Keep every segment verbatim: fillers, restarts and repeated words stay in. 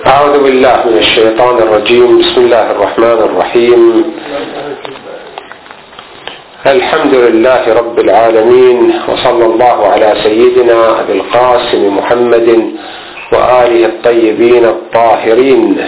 أعوذ بالله من الشيطان الرجيم. بسم الله الرحمن الرحيم. الحمد لله رب العالمين، وصلى الله على سيدنا أبي القاسم محمد وآله الطيبين الطاهرين.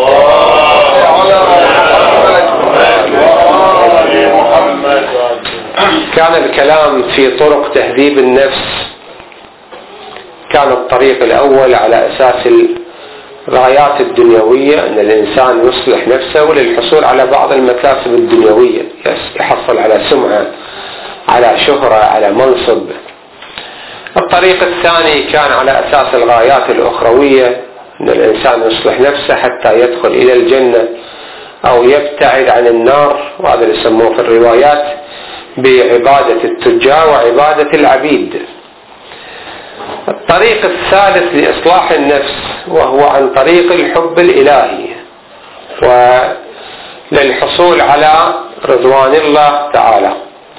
كان الكلام في طرق تهذيب النفس. كان الطريق الأول على أساس الغايات الدنيوية، أن الإنسان يصلح نفسه للحصول على بعض المكاسب الدنيوية، يحصل على سمعة، على شهرة، على منصب. الطريق الثاني كان على أساس الغايات الأخروية، أن الإنسان يصلح نفسه حتى يدخل إلى الجنة أو يبتعد عن النار، وهذا اللي يسموه في الروايات بعبادة التجار وعبادة العبيد. الطريق الثالث لإصلاح النفس وهو عن طريق الحب الإلهي وللحصول على رضوان الله تعالى.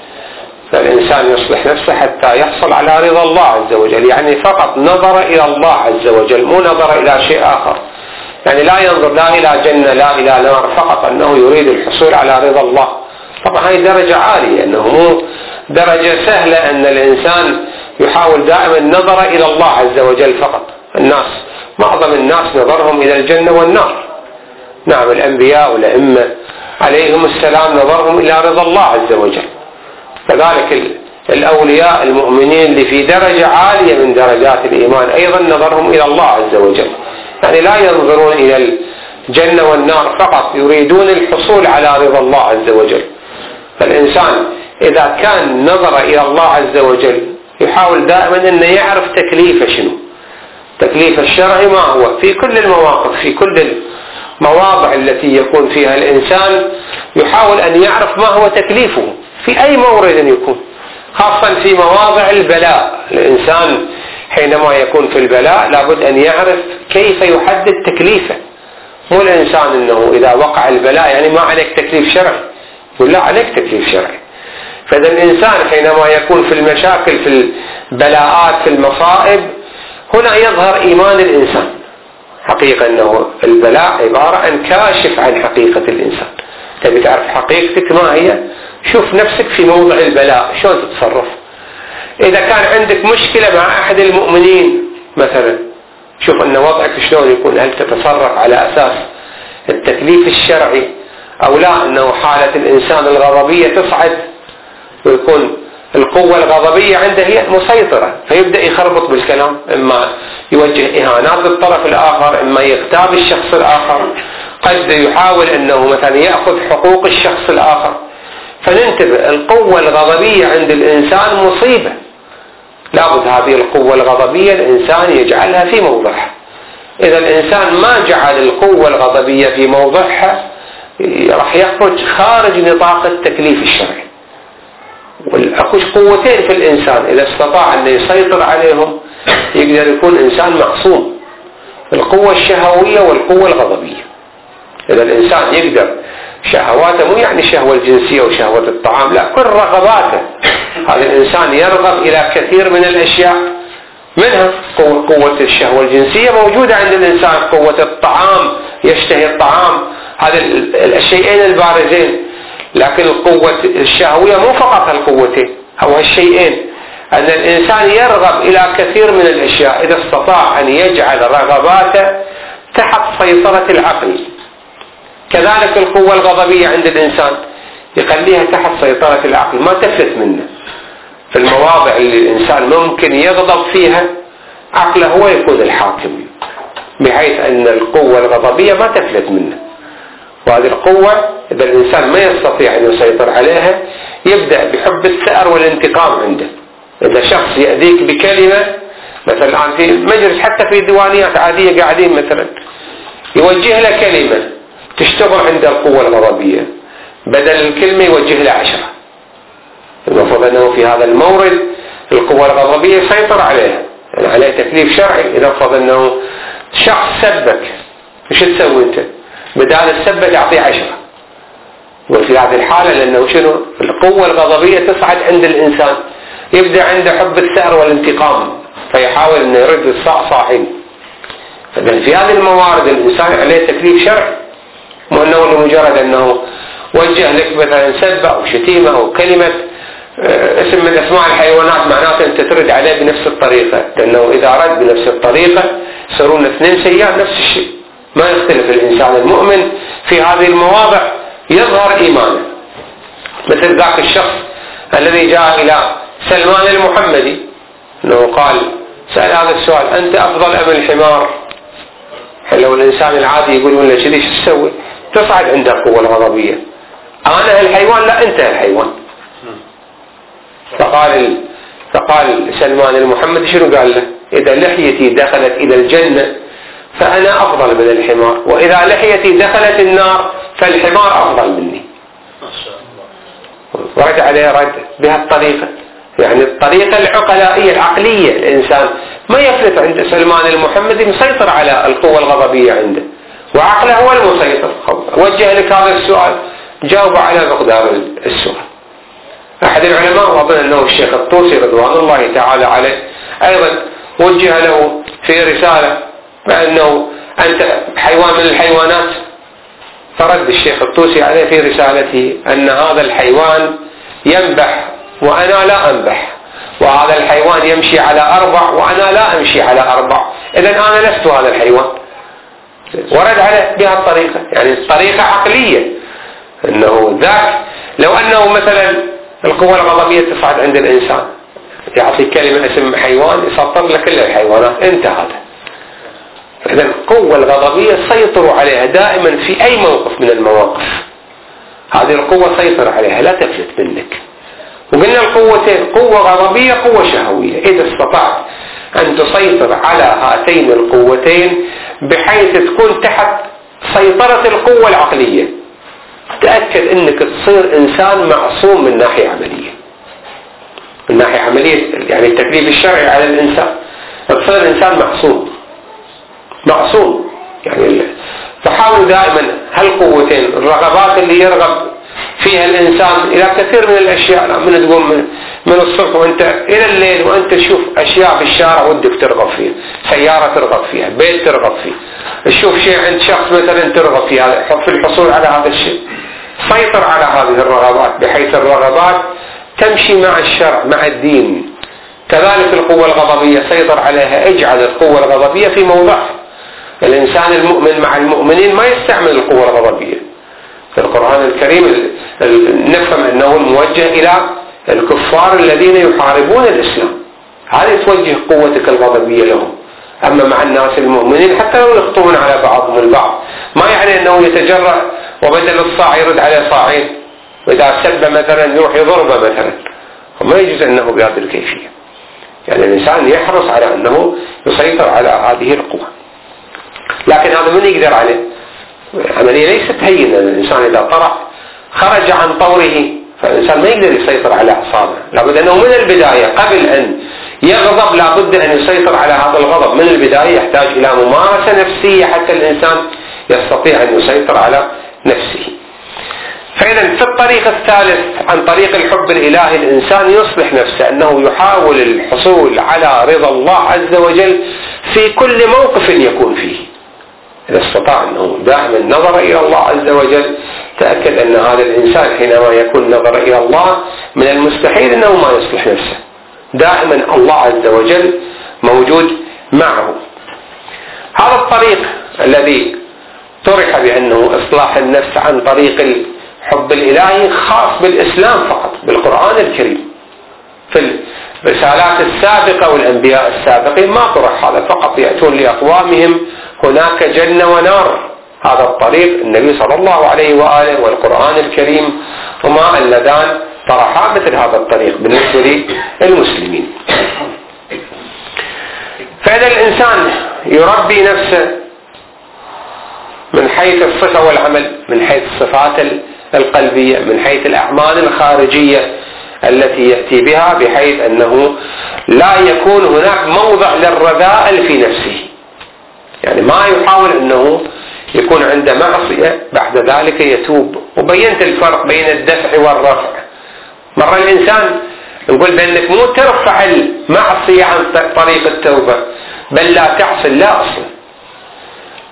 فالإنسان يصلح نفسه حتى يحصل على رضا الله عز وجل، يعني فقط نظر إلى الله عز وجل، مو نظر إلى شيء آخر. يعني لا ينظر لا إلى جنة لا إلى نار، فقط أنه يريد الحصول على رضا الله. طبعا هذه درجة عالية، أنه مو درجة سهلة أن الإنسان يحاول دائما النظر إلى الله عز وجل فقط. الناس معظم الناس نظرهم إلى الجنة والنار. نعم، الأنبياء والأئمة عليهم السلام نظرهم إلى رضا الله عز وجل. كذلك الأولياء المؤمنين اللي في درجة عالية من درجات الإيمان أيضا نظرهم إلى الله عز وجل. يعني لا ينظرون إلى الجنة والنار فقط، يريدون الحصول على رضا الله عز وجل. فالإنسان إذا كان نظر إلى الله عز وجل يحاول دائما أن يعرف تكليفه شنو، تكليف الشرعي ما هو في كل المواقف، في كل المواضع التي يكون فيها الإنسان يحاول أن يعرف ما هو تكليفه في أي مورد يكون، خاصة في مواضع البلاء. الإنسان حينما يكون في البلاء لابد أن يعرف كيف يحدد تكليفه. مو الإنسان أنه إذا وقع البلاء يعني ما عليك تكليف شرعي، يقول لا عليك تكليف شرعي. فإذا الإنسان حينما يكون في المشاكل، في البلاءات، في المصائب، هنا يظهر إيمان الإنسان حقيقة، أنه البلاء عبارة عن كاشف عن حقيقة الإنسان. تبي تعرف حقيقتك ما هي؟ شوف نفسك في موضع البلاء شلون تتصرف. إذا كان عندك مشكلة مع أحد المؤمنين مثلا، شوف أن وضعك شلون يكون، هل تتصرف على أساس التكليف الشرعي أو لا؟ أنه حالة الإنسان الغضبية تصعد ويكون القوة الغضبية عنده هي مسيطرة، فيبدأ يخربط بالكلام، إما يوجه إهانات للطرف الآخر، إما يغتاب الشخص الآخر، قد يحاول أنه مثلا يأخذ حقوق الشخص الآخر. فننتبه، القوة الغضبية عند الإنسان مصيبة، لابد هذه القوة الغضبية الإنسان يجعلها في موضعها. إذا الإنسان ما جعل القوة الغضبية في موضعها راح يخرج خارج نطاق التكليف الشرعي. والأكوش قوتين في الإنسان، إذا استطاع أن يسيطر عليهم يقدر يكون إنسان معصوم، القوة الشهوية والقوة الغضبية. إذا الإنسان يقدر شهواته، مو يعني شهوة الجنسية وشهوة الطعام، لا، كل رغباته. هذا الإنسان يرغب إلى كثير من الأشياء، منها قوة, قوة الشهوة الجنسية موجودة عند الإنسان، قوة الطعام يشتهي الطعام، هذا الشيئين البارزين. لكن القوة الشهوية مو فقط هالقوتين أو هالشيئين، أن الإنسان يرغب إلى كثير من الأشياء إذا استطاع أن يجعل رغباته تحت سيطرة العقل. كذلك القوة الغضبية عند الإنسان يخليها تحت سيطرة العقل، ما تفلت منه. في المواضع اللي الإنسان ممكن يغضب فيها عقله هو يكون الحاكم، بحيث أن القوة الغضبية ما تفلت منه. وهذه القوة إذا الإنسان ما يستطيع أن يسيطر عليها يبدأ بحب الثأر والانتقام عنده. إذا شخص يأذيك بكلمة مثلا الآن في مجلس، حتى في ديوانيات عادية قاعدين مثلا، يوجه له كلمة تشتغل عند القوة الغضبية، بدل الكلمة يوجه له عشرة. المفروض أنه في هذا المورد القوة الغضبية يسيطر عليها، يعني عليه تكليف شرعي. إذا فرض أنه شخص سبك، إيش تسوي أنت؟ بدال السبة تعطيه عشرة. وفي هذه الحالة لأنه شنو؟ القوة الغضبية تصعد عند الإنسان، يبدأ عنده حب الثأر والانتقام، فيحاول أن يرد الصعصاعين. فإذا في هذه الموارد الإنسان عليه تكليف شرعي، مو أنه لمجرد أنه وجه لك مثلا سبة أو شتيمة أو كلمة اسم من أسماء الحيوانات معناته أنت ترد عليه بنفس الطريقة، لأنه إذا رد بنفس الطريقة يصيرون اثنين سيئات نفس الشيء. ما يختلف الإنسان المؤمن في هذه المواضع يظهر إيمانه. مثل ذاك الشخص الذي جاء إلى سلمان المحمدي أنه قال سأل هذا السؤال: أنت أفضل أم الحمار؟ لو الإنسان العادي يقول ولا كذي شو تسوي؟ تصعد عنده القوة الغضبية. أنا الحيوان؟ لا، أنت الحيوان. فقال فقال سلمان المحمدي شنو قال له؟ إذا لحيتي دخلت إلى الجنة فأنا أفضل من الحمار، وإذا لحيتي دخلت النار فالحمار أفضل مني. ورد عليه رد بهالطريقة، يعني الطريقة العقلائية العقلية. الإنسان ما يفلت عند سلمان المحمدي مسيطر على القوة الغضبية عنده، وعقله هو المسيطر. وجه لك هذا السؤال، جاوب على مقدار السؤال. أحد العلماء وأظن أنه الشيخ الطوسي رضوان الله تعالى عليه أيضا وجه له في رسالة بأنه أنت حيوان من الحيوانات، فرد الشيخ الطوسي عليه في رسالته أن هذا الحيوان ينبح وأنا لا أنبح، وهذا الحيوان يمشي على أربع وأنا لا أمشي على أربع، إذن أنا لست هذا الحيوان. ورد عليه بها الطريقة، يعني طريقة عقلية، أنه ذاك لو أنه مثلا القوة الغضبية تصعد عند الإنسان يعطي كلمة اسم حيوان يسطر لك كل الحيوانات، انت هذا. إذن القوة الغضبية سيطروا عليها دائما في أي موقف من المواقف. هذه القوة سيطر عليها، لا تفلت منك. وقلنا القوتين، قوة غضبية قوة شهوية. إذا استطعت أن تسيطر على هاتين القوتين بحيث تكون تحت سيطرة القوة العقلية، تأكد أنك تصير إنسان معصوم من ناحية عملية. من ناحية عملية يعني التكليف الشرعي على الإنسان، تصير إنسان معصوم معصوم يعني. فحاولوا دائما هالقوتين، الرغبات اللي يرغب فيها الإنسان إلى كثير من الأشياء، من تقوم من, من الصبح وأنت إلى الليل وأنت تشوف أشياء في الشارع ودك ترغب فيها، سيارة ترغب فيها، بيت ترغب فيه، تشوف شيء عند شخص مثلا ترغب فيها في الحصول على هذا الشيء. سيطر على هذه الرغبات بحيث الرغبات تمشي مع الشرع مع الدين. كذلك القوة الغضبية سيطر عليها، اجعل القوة الغضبية في موضعها. الإنسان المؤمن مع المؤمنين ما يستعمل القوة الغضبية. في القرآن الكريم نفهم أنه موجه إلى الكفار الذين يحاربون الإسلام، هذه توجه قوتك الغضبية لهم. أما مع الناس المؤمنين حتى لو يخطون على بعضهم البعض، ما يعني أنه يتجرأ وبدل الصاع يرد عليه صاعين، وإذا سب مثلا يروح يضربه مثلا، وما يجوز أنه بهذه الكيفية. يعني الإنسان يحرص على أنه يسيطر على هذه القوة، لكن هذا من يقدر عليه. عملية ليست هينة. الإنسان إذا طرح خرج عن طوره، فالإنسان ما يقدر يسيطر على أعصابه. لابد أنه من البداية قبل أن يغضب لابد أن يسيطر على هذا الغضب من البداية. يحتاج إلى ممارسة نفسية حتى الإنسان يستطيع أن يسيطر على نفسه. فإذا في الطريق الثالث عن طريق الحب الإلهي الإنسان يصبح نفسه أنه يحاول الحصول على رضا الله عز وجل في كل موقف يكون فيه. إذا استطاع أنه دائما نظر إلى الله عز وجل، تأكد أن هذا الإنسان حينما يكون نظر إلى الله من المستحيل أنه ما يصلح نفسه. دائما الله عز وجل موجود معه. هذا الطريق الذي طرح بأنه إصلاح النفس عن طريق الحب الإلهي خاص بالإسلام فقط، بالقرآن الكريم. في الرسالات السابقة والأنبياء السابقين ما طرح هذا، فقط يأتون لأقوامهم هناك جنة ونار. هذا الطريق النبي صلى الله عليه وآله والقرآن الكريم وما اللذان طرحا مثل هذا الطريق بالنسبة للمسلمين. فإذا الإنسان يربي نفسه من حيث الصفة والعمل، من حيث الصفات القلبية، من حيث الأعمال الخارجية التي يأتي بها، بحيث أنه لا يكون هناك موضع للرذائل في نفسه. يعني ما يحاول أنه يكون عنده معصية بعد ذلك يتوب. وبينت الفرق بين الدفع والرفع. مرة الإنسان نقول بأنك مو ترفع المعصية عن طريق التوبة، بل لا تعصي لا أصلا.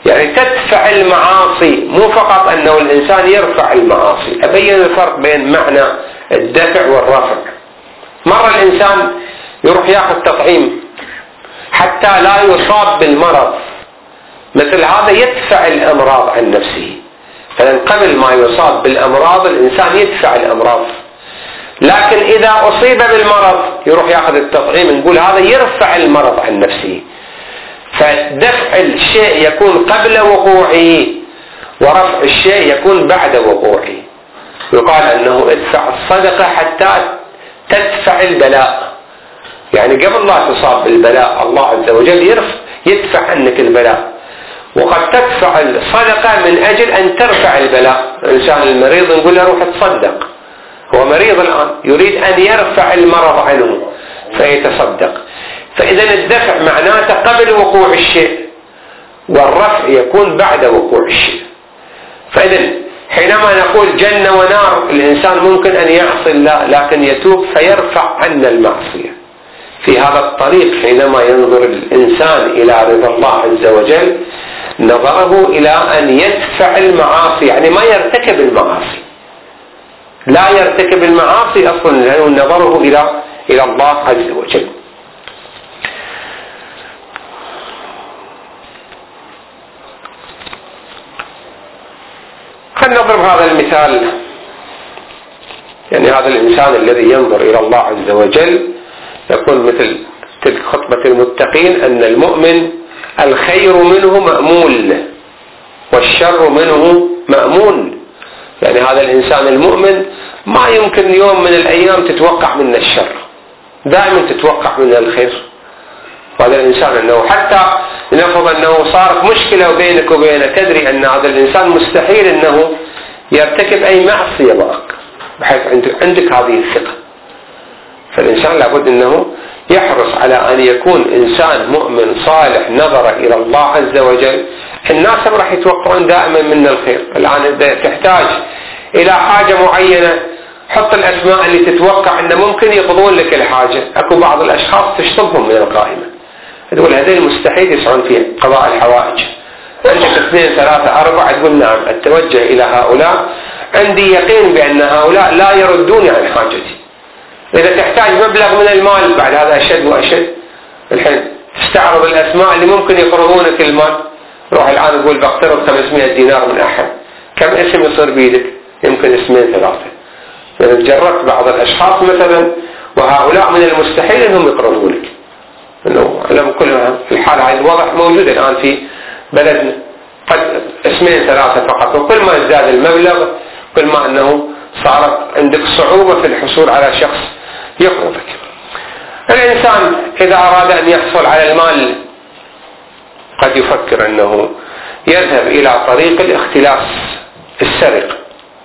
يعني تدفع المعاصي، مو فقط أنه الإنسان يرفع المعاصي. أبين الفرق بين معنى الدفع والرفع. مرة الإنسان يروح يأخذ تطعيم حتى لا يصاب بالمرض، مثل هذا يدفع الأمراض عن نفسه. فلن قبل ما يصاب بالأمراض الإنسان يدفع الأمراض، لكن إذا أصيب بالمرض يروح يأخذ التطعيم، نقول هذا يرفع المرض عن نفسه. فدفع الشيء يكون قبل وقوعه، ورفع الشيء يكون بعد وقوعه. يقال أنه ادفع الصدقة حتى تدفع البلاء، يعني قبل لا تصاب بالبلاء الله عز وجل يرفع يدفع عنك البلاء. وقد تدفع الصدقة من أجل أن ترفع البلاء. الإنسان المريض نقول له روح تصدق، هو مريض الآن يريد أن يرفع المرض عنه فيتصدق. فإذا الدفع معناته قبل وقوع الشيء، والرفع يكون بعد وقوع الشيء. فإذا حينما نقول جنة ونار، الإنسان ممكن أن يعصي الله لكن يتوب فيرفع عنا المعصية. في هذا الطريق حينما ينظر الإنسان إلى رضا الله عز وجل نظره إلى أن يدفع المعاصي، يعني ما يرتكب المعاصي، لا يرتكب المعاصي أصلا، لأنه نظره إلى إلى الله عز وجل. خلينا نضرب هذا المثال. يعني هذا الإنسان الذي ينظر إلى الله عز وجل يكون مثل تلك خطبة المتقين، أن المؤمن الخير منه مأمول والشر منه مأمون. يعني هذا الإنسان المؤمن ما يمكن يوم من الأيام تتوقع منه الشر، دائما تتوقع منه الخير. هذا الإنسان أنه حتى نفرض أنه صارت مشكلة بينك وبينه، تدري أن هذا الإنسان مستحيل أنه يرتكب أي معصية معك، بحيث عندك هذه الثقة. فالإنسان لابد أنه يحرص على أن يكون إنسان مؤمن صالح نظر إلى الله عز وجل. الناس راح يتوقعون دائما من الخير. الآن إذا تحتاج إلى حاجة معينة حط الأسماء اللي تتوقع أنه ممكن يقضون لك الحاجة. أكو بعض الأشخاص تشطبهم من القائمة، تقول هذين مستحيل يسعون في قضاء الحوائج. عندك اثنين ثلاثة أربعة تقول نعم أتوجه إلى هؤلاء، عندي يقين بأن هؤلاء لا يردوني عن حاجتي. إذا تحتاج مبلغ من المال بعد هذا أشد وأشد. الحين تستعرض الأسماء اللي ممكن يقرضونك المال. روح الآن تقول بقترض خمسمائة دينار من أحد، كم اسم يصير بيدك؟ يمكن اسمين ثلاثة. إذا جربت بعض الأشخاص مثلا، وهؤلاء من المستحيل أنهم يقرضونك. إنه علم كلها في الحالة هذه الوضع موجود الآن في بلدنا، قد اسمين ثلاثة فقط. وكل ما ازداد المبلغ كل ما أنه صارت عندك صعوبة في الحصول على شخص يقرضك. الإنسان إذا أراد أن يحصل على المال قد يفكر أنه يذهب إلى طريق الاختلاس، السرقة.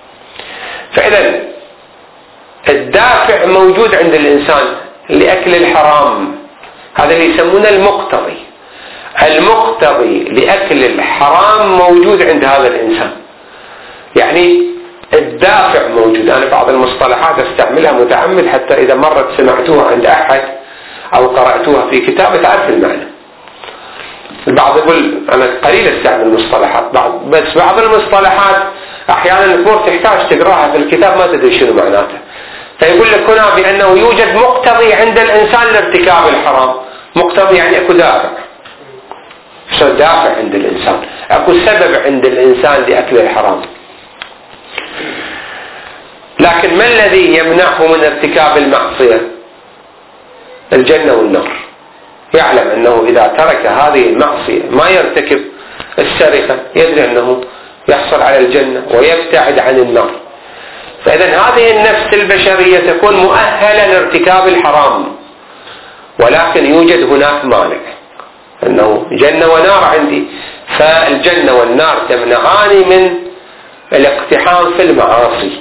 فإذا الدافع موجود عند الإنسان لأكل الحرام، هذا اللي يسمونه المقتضي. المقتضي لأكل الحرام موجود عند هذا الإنسان، يعني الدافع موجود. أنا بعض المصطلحات استعملها متعمد حتى إذا مرت سمعتوها عند أحد أو قرأتوها في كتاب تعرف المعنى. البعض يقول أنا قليل استعمل المصطلحات، بعض بس بعض المصطلحات أحيانا الأمور تحتاج تقرأها في الكتاب ما تدري شنو معناته. فيقول لك هنا بأنه يوجد مقتضي عند الإنسان لارتكاب الحرام. مقتضي يعني أكو دافع، شو دافع عند الإنسان، أكو سبب عند الإنسان لأكل الحرام. لكن ما الذي يمنعه من ارتكاب المعصية؟ الجنة والنار. يعلم أنه إذا ترك هذه المعصية ما يرتكب السرقة يدري أنه يحصل على الجنة ويبتعد عن النار. فإذا هذه النفس البشرية تكون مؤهلة لارتكاب الحرام، ولكن يوجد هناك مانع أنه جنة ونار عندي، فالجنة والنار تمنعان من الاقتحام في المعاصي.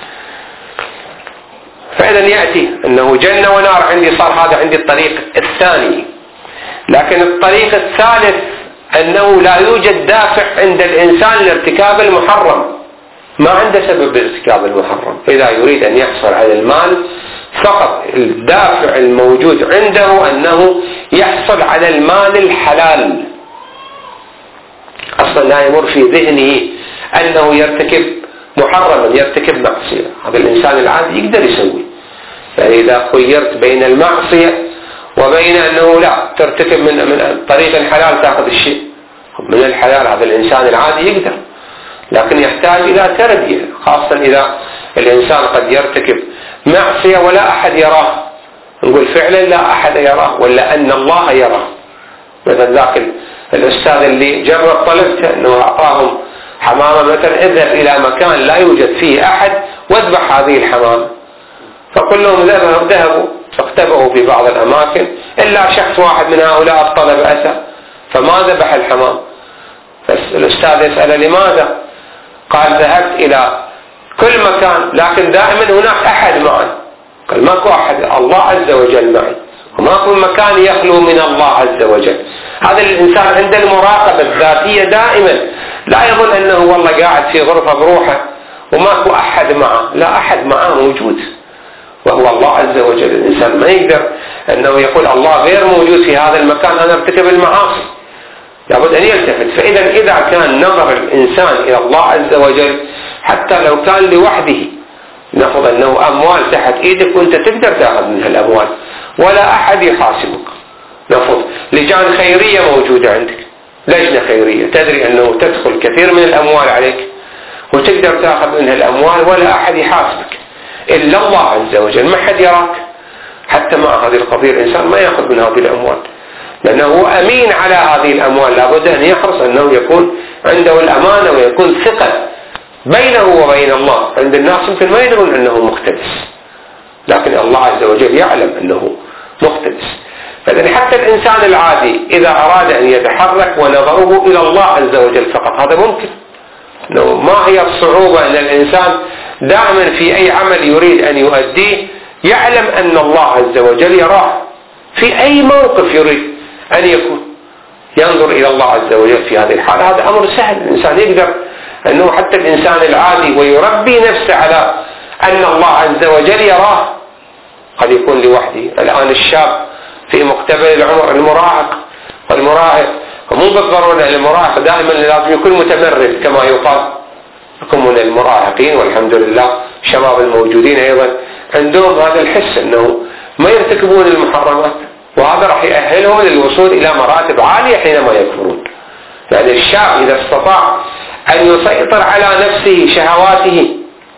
فإذا يأتي أنه جنة ونار عندي، صار هذا عندي الطريق الثاني. لكن الطريق الثالث أنه لا يوجد دافع عند الإنسان لارتكاب المحرم، ما عنده سبب لارتكاب المحرم. إذا يريد أن يحصل على المال فقط الدافع الموجود عنده أنه يحصل على المال الحلال. أصلا لا يمر في ذهنه أنه يرتكب محرما، يرتكب معصية. هذا الإنسان العادي يقدر يسوي. يعني إذا خيرت بين المعصية وبين أنه لا ترتكب من من طريق الحلال تأخذ الشيء من الحلال، هذا الإنسان العادي يقدر، لكن يحتاج إلى تربية، خاصة إذا الإنسان قد يرتكب معصية ولا أحد يراه، نقول فعلا لا أحد يراه ولا أن الله يراه. مثلا ذاك الأستاذ اللي جرب طلبته أنه أعطاهم حمامة مثلا، اذهب إلى مكان لا يوجد فيه أحد واذبح هذه الحمامة، فكلهم ذهبوا فاختبئوا في بعض الأماكن إلا شخص واحد من هؤلاء الطلبة أتى فما ذبح الحمام. فالأستاذ يسأل لماذا؟ قال ذهبت إلى كل مكان لكن دائما هناك أحد معي. قال ماكو أحد، الله عز وجل معي، وماكو مكان يخلو من الله عز وجل. هذا الإنسان عند المراقبة الذاتية دائما لا يظن أنه والله قاعد في غرفة بروحه وماكو أحد معه، لا، أحد معه موجود وهو الله عز وجل. الإنسان ما يقدر أنه يقول الله غير موجود في هذا المكان أنا ارتكب المعاصي، لابد أن يلتفت. فإذا إذا كان نظر الإنسان إلى الله عز وجل حتى لو كان لوحده، نفرض أنه أموال تحت إيدك وأنت تقدر تأخذ منها الأموال ولا أحد يحاسبك، نفرض لجان خيرية موجودة عندك، لجنة خيرية تدري أنه تدخل كثير من الأموال عليك وتقدر تأخذ منها الأموال ولا أحد يحاسبك إلا الله عز وجل، ما حد يراك. حتى مع هذه القضية الإنسان ما يأخذ من هذه الأموال لأنه هو أمين على هذه الأموال، لابد أن يحرص أنه يكون عنده الأمانة ويكون ثقة بينه وبين الله. عند الناس يمكن ما يدرون أنه مقتدس، لكن الله عز وجل يعلم أنه مقتدس. فإذا حتى الإنسان العادي إذا أراد أن يتحرك ونظره إلى الله عز وجل فقط هذا ممكن. ما هي الصعوبة أن الإنسان دائما في أي عمل يريد أن يؤديه يعلم أن الله عز وجل يراه في أي موقف يريد أن يكون، ينظر إلى الله عز وجل في هذه الحالة. هذا أمر سهل، الإنسان يقدر أنه حتى الإنسان العادي ويربي نفسه على أن الله عز وجل يراه. قد يكون لوحده. الآن الشاب في مقتبل العمر المراهق، والمراهق مو بالضرورة المراهق دائما لازم يكون متمرد كما يقال، يكون من المراهقين والحمد لله الشباب الموجودين أيضا عندهم هذا الحس أنه ما يرتكبون المحرمات، وهذا راح يأهلهم للوصول إلى مراتب عالية حينما يكبرون. يعني الشاب إذا استطاع أن يسيطر على نفسه شهواته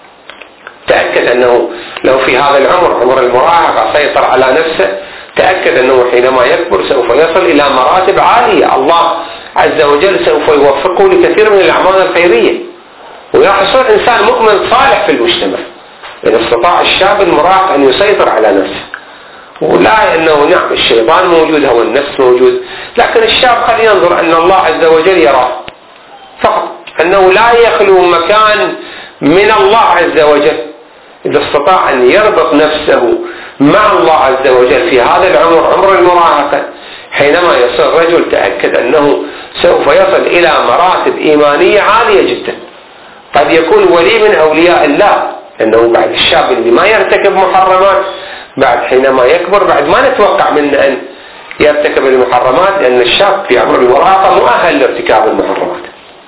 تأكد أنه لو في هذا العمر عمر المراهقة سيطر على نفسه، تأكد أنه حينما يكبر سوف يصل إلى مراتب عالية، الله عز وجل سوف يوفقه لكثير من الأعمال الخيرية ويحصل إنسان مؤمن صالح في المجتمع إذا استطاع الشاب المراهق أن يسيطر على نفسه. ولا أنه نعم الشيطان موجود هو النفس موجود، لكن الشاب قد ينظر أن الله عز وجل يراه فقط، أنه لا يخلو مكان من الله عز وجل. إذا استطاع أن يربط نفسه مع الله عز وجل في هذا العمر عمر المراهقة، حينما يصير رجل تأكد أنه سوف يصل إلى مراتب إيمانية عالية جدا. قد يكون ولي من أولياء الله، أنه بعد الشاب اللي ما يرتكب محرمات بعد حينما يكبر بعد ما نتوقع منه أن يرتكب المحرمات، لأن الشاب في عمر المراهقة مؤهل لارتكاب المحرمات.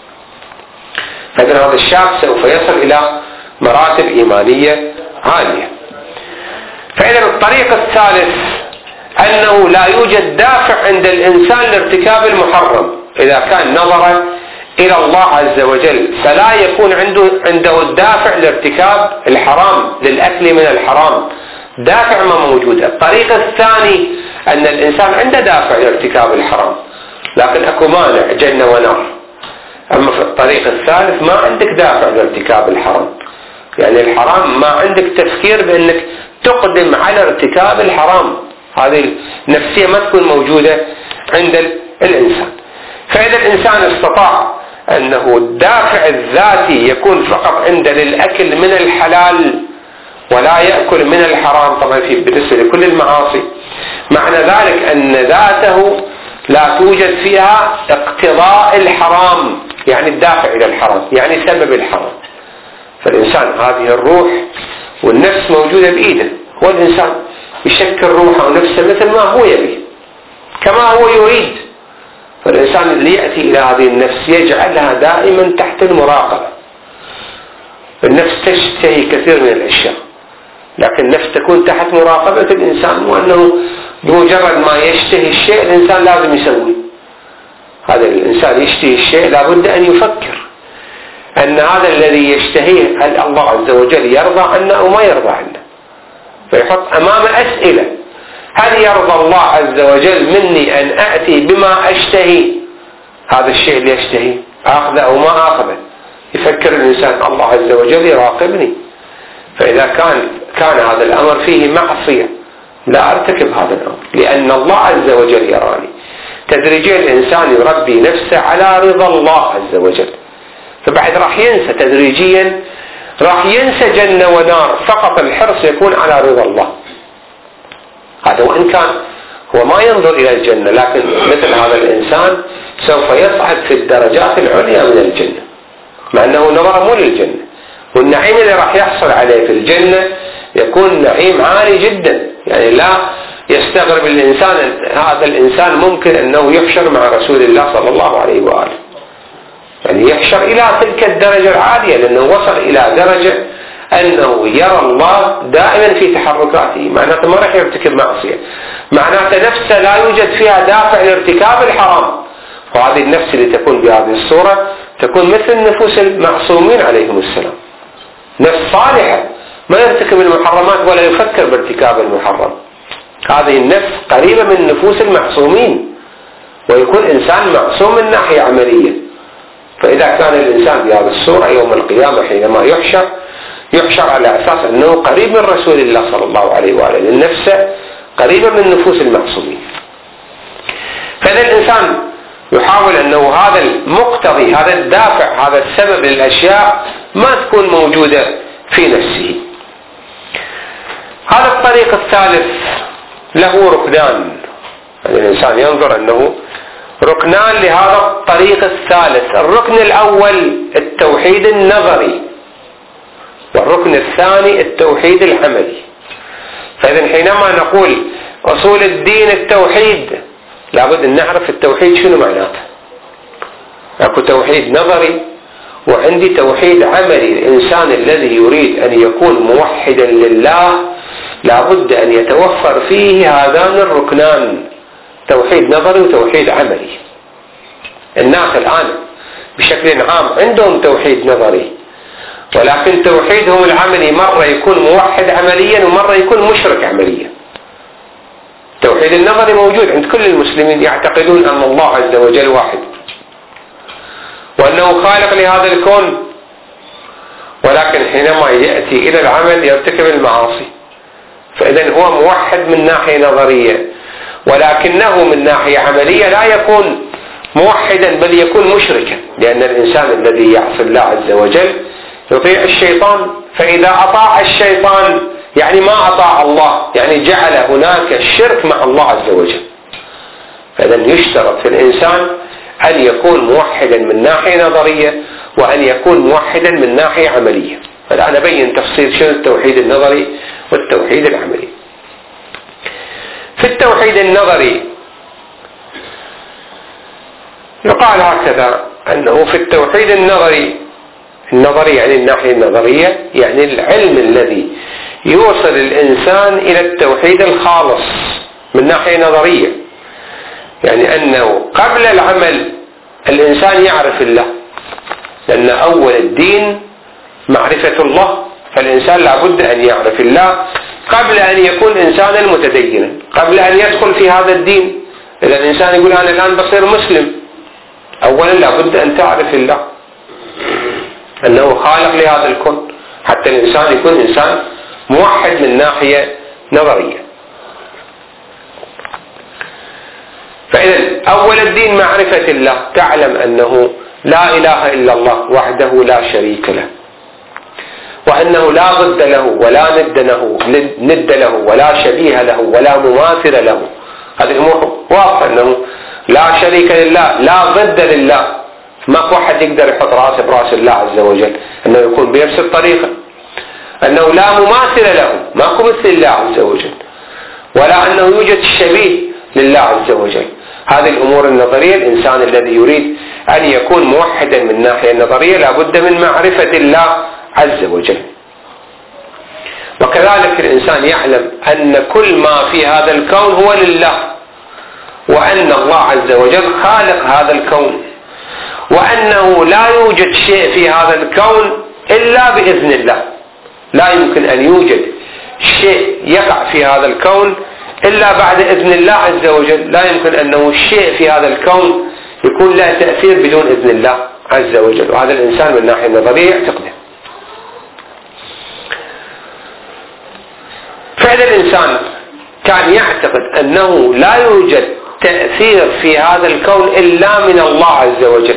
فإذن هذا الشاب سوف يصل إلى مراتب إيمانية عالية. فإذا الطريق الثالث أنه لا يوجد دافع عند الإنسان لارتكاب المحرم إذا كان نظرا إلى الله عز وجل، فلا يكون عنده عنده الدافع لارتكاب الحرام، للأكل من الحرام، دافع ما موجود. الطريق الثاني أن الإنسان عنده دافع لارتكاب الحرام لكن أكو مانع جنة ونار. أما في الطريق الثالث ما عندك دافع لارتكاب الحرام، يعني الحرام ما عندك تفكير بأنك تقدم على ارتكاب الحرام، هذه النفسية ما تكون موجودة عند الإنسان. فإذا الإنسان استطاع أنه الدافع الذاتي يكون فقط عند للأكل من الحلال ولا يأكل من الحرام، طبعا في بالنسبة لكل المعاصي، معنى ذلك أن ذاته لا توجد فيها اقتضاء الحرام، يعني الدافع إلى الحرام، يعني سبب الحرام. فالإنسان هذه الروح والنفس موجودة بإيده، هو الإنسان يشكل روحه ونفسه مثل ما هو يبي كما هو يريد. فالإنسان اللي يأتي إلى هذه النفس يجعلها دائما تحت المراقبة. النفس تشتهي كثير من الأشياء، لكن النفس تكون تحت مراقبة الإنسان، وأنه بمجرد ما يشتهي الشيء الإنسان لازم يسوي. هذا الإنسان يشتهي الشيء لابد أن يفكر أن هذا الذي يشتهيه هل الله عز وجل يرضى عنه أو ما يرضى عنه، فيحط أمامه أسئلة: هل يرضى الله عز وجل مني أن أأتي بما أشتهي؟ هذا الشيء اللي يشتهي أخذه أو ما أخذه. يفكر الإنسان الله عز وجل يراقبني، فإذا كان كان هذا الأمر فيه معصية لا أرتكب هذا الأمر، لأن الله عز وجل يراني. تدريجيا الإنسان يربي نفسه على رضا الله عز وجل، فبعد راح ينسى تدريجيا، راح ينسى جنة ونار، فقط الحرص يكون على رضا الله. هذا وإن كان هو ما ينظر إلى الجنة، لكن مثل هذا الإنسان سوف يصعد في الدرجات العليا من الجنة، مع أنه نظر مو للجنة. والنعيم اللي راح يحصل عليه في الجنة يكون نعيم عالي جدا، يعني لا يستغرب الإنسان هذا الإنسان ممكن أنه يحشر مع رسول الله صلى الله عليه وآله، يعني يحشر إلى تلك الدرجة العالية، لأنه وصل إلى درجة أنه يرى الله دائما في تحركاته. معناته ما راح يرتكب معصية، معناته نفسه لا يوجد فيها دافع لارتكاب الحرام. وهذه النفس اللي تكون بهذه الصورة تكون مثل نفوس المعصومين عليهم السلام، نفس صالحة ما يرتكب المحرمات ولا يفكر بارتكاب المحرم. هذه النفس قريبة من نفوس المعصومين، ويكون إنسان معصوم من ناحية عملية. فإذا كان الإنسان بهذه الصورة يوم القيامة حينما يحشر يحشر على أساس أنه قريب من رسول الله صلى الله عليه وآله، لأن نفسه قريبة من نفوس المعصومين. فإذا الإنسان يحاول أنه هذا المقتضي، هذا الدافع، هذا السبب للأشياء ما تكون موجودة في نفسه. هذا الطريق الثالث له ركنان، يعني الإنسان ينظر أنه ركنان لهذا الطريق الثالث. الركن الأول التوحيد النظري، والركن الثاني التوحيد العملي. فإذا حينما نقول أصول الدين التوحيد، لابد أن نعرف التوحيد شنو معناته. أكو توحيد نظري وعندي توحيد عملي. الإنسان الذي يريد أن يكون موحدا لله لابد أن يتوفر فيه هذان الركنان، توحيد نظري وتوحيد عملي. الناس الآن بشكل عام عندهم توحيد نظري، ولكن توحيدهم العملي مرة يكون موحد عمليا ومرة يكون مشرك عمليا. التوحيد النظري موجود عند كل المسلمين، يعتقدون أن الله عز وجل واحد وأنه خالق لهذا الكون، ولكن حينما يأتي إلى العمل يرتكب المعاصي. فإذا هو موحد من ناحية نظرية، ولكنه من ناحية عملية لا يكون موحدا بل يكون مشركا، لأن الإنسان الذي يعصي الله عز وجل يطيع الشيطان، فإذا أطاع الشيطان يعني ما أطاع الله، يعني جعل هناك الشرك مع الله عز وجل. فإذا يشترط في الإنسان أن يكون موحدا من ناحية نظرية وأن يكون موحدا من ناحية عملية. فالآن أبين تفصيل شنو التوحيد النظري والتوحيد العملي. في التوحيد النظري يقال هكذا أنه في التوحيد النظري، النظري يعني الناحية النظرية يعني العلم الذي يوصل الإنسان إلى التوحيد الخالص من ناحية نظرية، يعني أنه قبل العمل الإنسان يعرف الله، لأن أول الدين معرفة الله، فالإنسان لابد أن يعرف الله قبل أن يكون إنسانا متدينا، قبل أن يدخل في هذا الدين. إذا الإنسان يقول أنا الآن بصير مسلم، أولا لابد أن تعرف الله أنه خالق لهذا الكون، حتى الإنسان يكون إنسان موحد من ناحية نظرية. فإذا أول الدين معرفة الله، تعلم أنه لا إله إلا الله وحده لا شريك له، وأنه لا ضد له ولا ند له, ند له ولا شبيه له ولا مماثل له. هذه الأمور واضحة، أنه لا شريك لله، لا ضد لله، ما واحد يقدر يحط راسه براس الله عز وجل، أنه يكون بنفس الطريقة. أنه لا مماثل له، ماكو مثل الله عز وجل، ولا أنه يوجد شبيه لله عز وجل، هذه الأمور النظرية. الإنسان الذي يريد أن يكون موحدا من الناحية النظرية لابد من معرفة الله عز وجل. وكذلك الإنسان يعلم أن كل ما في هذا الكون هو لله، وأن الله عز وجل خالق هذا الكون، وأنه لا يوجد شيء في هذا الكون إلا بإذن الله. لا يمكن أن يوجد شيء يقع في هذا الكون إلا بعد إذن الله عز وجل. لا يمكن أنه الشيء في هذا الكون يكون له تأثير بدون إذن الله عز وجل، وهذا الإنسان من الناحية النظرية يعتقده. فإذا الإنسان كان يعتقد أنه لا يوجد تأثير في هذا الكون إلا من الله عز وجل،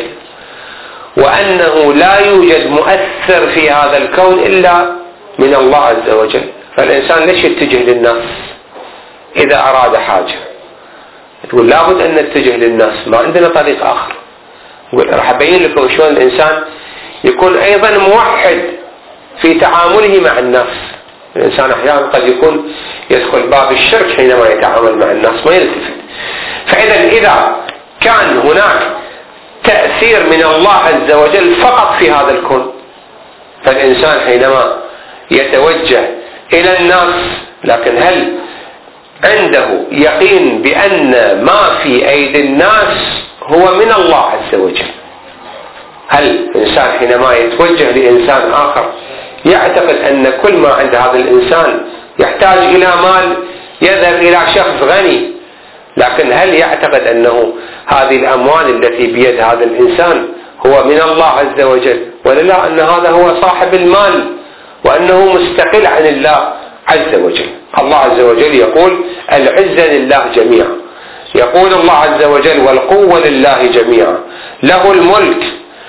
وأنه لا يوجد مؤثر في هذا الكون إلا من الله عز وجل، فالإنسان ليش يتجه للناس إذا أراد حاجة؟ تقول لابد أن نتجه للناس، ما عندنا طريق آخر. راح أبين لكم شلون الإنسان يكون أيضا موحد في تعامله مع الناس. الإنسان أحيانا قد يكون يدخل باب الشرك حينما يتعامل مع الناس ما يلتفت. فإذا إذا كان هناك تأثير من الله عز وجل فقط في هذا الكون، فالإنسان حينما يتوجه إلى الناس، لكن هل عنده يقين بأن ما في أيدي الناس هو من الله عز وجل؟ هل الإنسان حينما يتوجه لإنسان آخر يعتقد أن كل ما عند هذا الإنسان يحتاج إلى مال يذهب إلى شخص غني، لكن هل يعتقد أنه هذه الأموال التي بيد هذا الإنسان هو من الله عز وجل؟ ولا لا، أن هذا هو صاحب المال وأنه مستقل عن الله عز وجل. الله عز وجل يقول العزة لله جميعا، يقول الله عز وجل والقوة لله جميعا، له الملك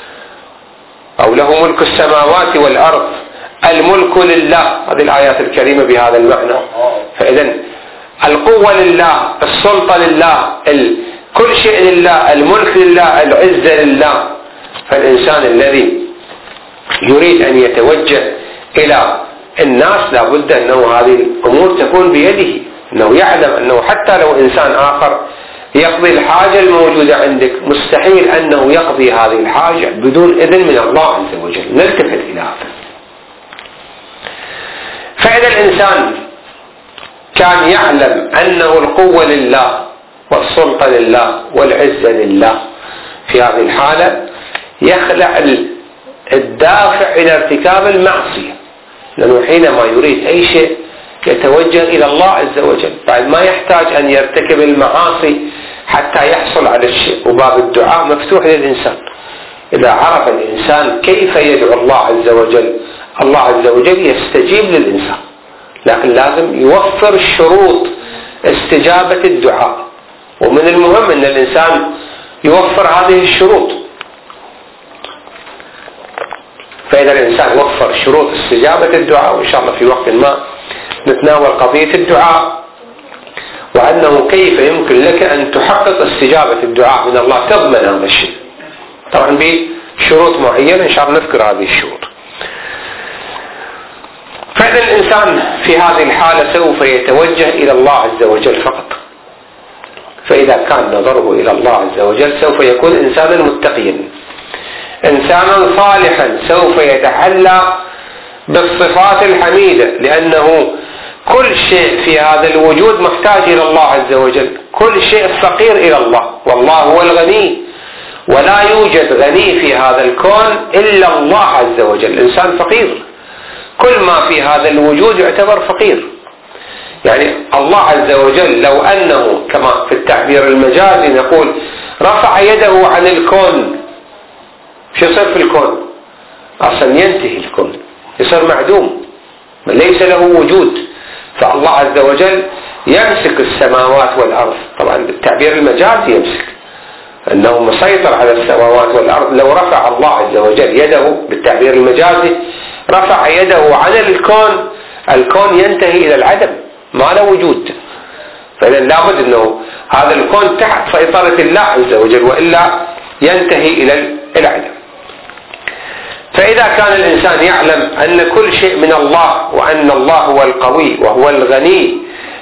أو له ملك السماوات والأرض، الملك لله. هذه الآيات الكريمة بهذا المعنى. فإذا القوة لله، السلطة لله، كل شيء لله، الملك لله، العزة لله. فالإنسان الذي يريد أن يتوجه إلى الناس لابد أنه هذه الأمور تكون بيده، أنه يعلم أنه حتى لو إنسان آخر يقضي الحاجة الموجودة عندك مستحيل أنه يقضي هذه الحاجة بدون إذن من الله عز وجل. نلتفت إلى هذا. فإذا الإنسان كان يعلم أنه القوة لله والسلطة لله والعزة لله، في هذه الحالة يخلع الدافع إلى ارتكاب المعصية، لأنه حينما يريد أي شيء يتوجه إلى الله عز وجل، بعد ما يحتاج أن يرتكب المعاصي حتى يحصل على الشيء. وباب الدعاء مفتوح للإنسان. إذا عرف الإنسان كيف يدعو الله عز وجل، الله عز وجل يستجيب للإنسان، لكن لازم يوفر شروط استجابة الدعاء، ومن المهم أن الإنسان يوفر هذه الشروط. فإذا الإنسان وفر شروط استجابة الدعاء، وإن شاء الله في وقت ما نتناول قضية الدعاء، وأنه كيف يمكن لك أن تحقق استجابة الدعاء من الله، تضمن هذا الشيء طبعا بشروط معينة إن شاء الله نذكر هذه الشروط. فإذا الإنسان في هذه الحالة سوف يتوجه إلى الله عز وجل فقط. فإذا كان نظره إلى الله عز وجل سوف يكون إنسانا متقيا، إنسانا صالحا، سوف يتحلى بالصفات الحميدة، لأنه كل شيء في هذا الوجود محتاج إلى الله عز وجل، كل شيء فقير إلى الله، والله هو الغني، ولا يوجد غني في هذا الكون إلا الله عز وجل. الإنسان فقير، كل ما في هذا الوجود يعتبر فقير. يعني الله عز وجل لو أنه كما في التعبير المجازي نقول رفع يده عن الكون، شو يصير في الكون؟ أصلا ينتهي الكون، يصير معدوم، ليس له وجود. فالله عز وجل يمسك السماوات والأرض، طبعا بالتعبير المجازي يمسك، أنه مسيطر على السماوات والأرض. لو رفع الله عز وجل يده بالتعبير المجازي، رفع يده عن الكون، الكون ينتهي إلى العدم، ما له وجود. فإذا لابد أنه هذا الكون تحت سيطرة الله عز وجل، وإلا ينتهي إلى العدم. فإذا كان الإنسان يعلم أن كل شيء من الله، وأن الله هو القوي وهو الغني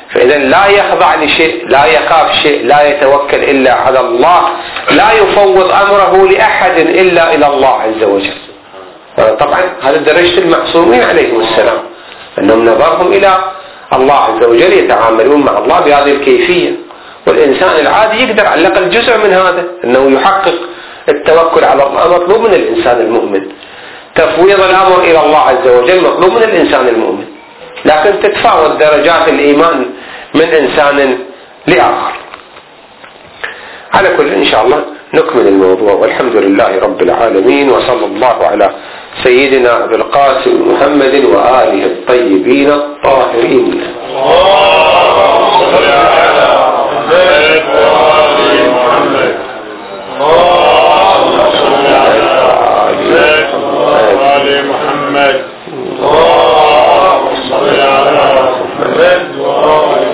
فإذا لا يخضع لشيء، لا يخاف شيء، لا يتوكل إلا على الله، لا يفوض أمره لأحد إلا إلى الله عز وجل. طبعا هذا درجة المعصومين عليهم السلام، أنهم نظرهم إلى الله عز وجل يتعاملون مع الله بهذه الكيفية. والإنسان العادي يقدر على الأقل جزء من هذا، أنه يحقق التوكل على الله مطلوب من الإنسان المؤمن، تفويض الأمر إلى الله عز وجل مطلوب من الإنسان المؤمن، لكن تتفاوت درجات الإيمان من إنسان لآخر. على كل إن شاء الله نكمل الموضوع، والحمد لله رب العالمين، وصلى الله على سيدنا أبي القاسم محمد وآله الطيبين الطاهرين.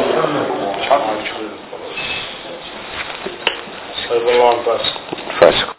محمد.